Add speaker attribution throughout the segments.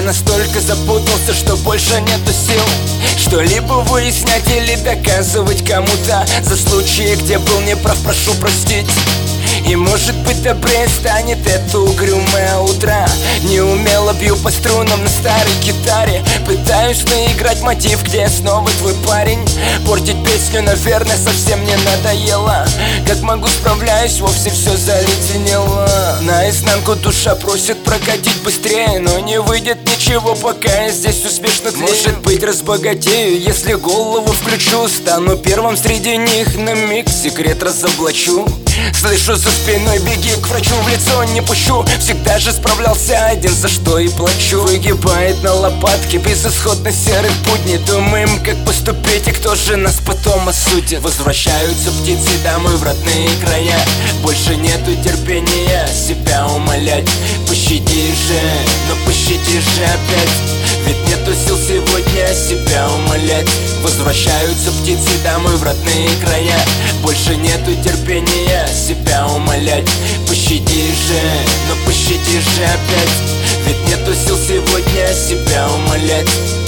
Speaker 1: Я настолько запутался, что больше нету сил что-либо выяснять или доказывать кому-то. За случаи, где был неправ, прошу простить. И может быть добрее станет это угрюмое утро. Неумело бью по струнам на старой гитаре, пытаюсь наиграть мотив, где я снова твой парень. Портить песню, наверное, совсем не надоело. Как могу, справляюсь, вовсе все заледенело. Наизнанку душа просит прокатить быстрее, но не выйдет ничего, пока я здесь успешно тлею. Может быть, разбогатею, если голову включу. Стану первым среди них, на миг секрет разоблачу. Слышу за спиной: беги к врачу, в лицо не пущу. Всегда же справлялся один, за что и плачу. Выгибает на лопатке безысходно серых будней. Думаем, как поступить и кто же нас потом осудит. Возвращаются птицы домой в родные края. Больше нету терпения себя умолять. Пощади же, но пощади же опять. Ведь нету сил сегодня себя умолять. Возвращаются птицы домой в родные края. Больше нету терпения себя умолять. Пощади же, но пощади же опять. Ведь нету сил сегодня себя умолять.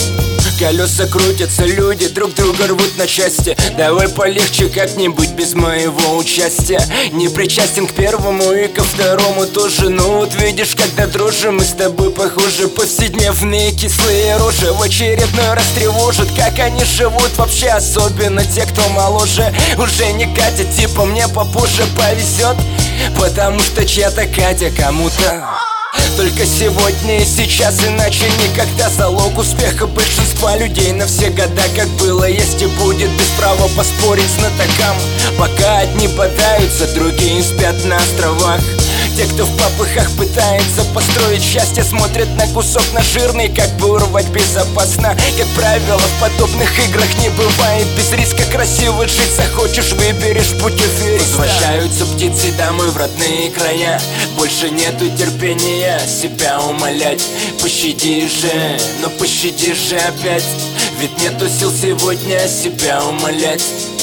Speaker 1: Колеса крутятся, люди друг друга рвут на части. Давай полегче как-нибудь без моего участия. Не причастен к первому и ко второму тоже. Ну вот видишь, когда дружим, мы с тобой похожи. Повседневные кислые рожи в очередной раз тревожат. Как они живут вообще, особенно те, кто моложе. Уже не катят, типа мне попозже повезет. Потому что чья-то Катя кому-то только сегодня и сейчас, иначе никогда. Залог успеха большинства людей на все года. Как было, есть и будет, без права поспорить знатокам. Пока одни бодаются, другие спят на островах. Те, кто в попыхах пытается построить счастье, смотрят на кусок нажирный, как бы урвать безопасно. Как правило, в подобных играх не бывает без риска. Красиво жить захочешь, выберешь путь афериста. Возвращаются птицы домой в родные края. Больше нету терпения себя умолять. Пощади же, но пощади же опять. Ведь нету сил сегодня себя умолять.